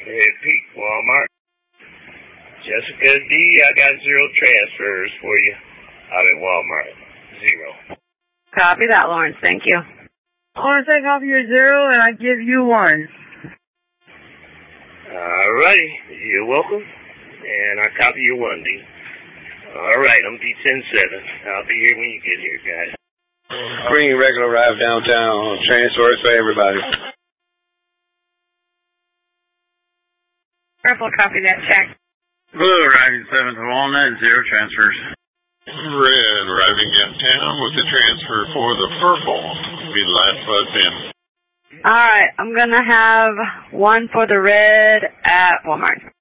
Hey, Pete, Walmart. Jessica D, I got 0 transfers for you out at Walmart. 0. Copy that, Lawrence. Thank you. Lawrence, I copy your 0 and I give you 1. Alrighty, you're welcome. And I copy your 1, D. Alright, I'm D107. I'll be here when you get here, guys. Green regular arrive downtown. Transfers for everybody. Purple, copy that. Check. Blue arriving 7th Walnut, 0 transfers. Red arriving downtown with the transfer for the purple. Be the last bus in. All right, I'm going to have 1 for the red at Walmart.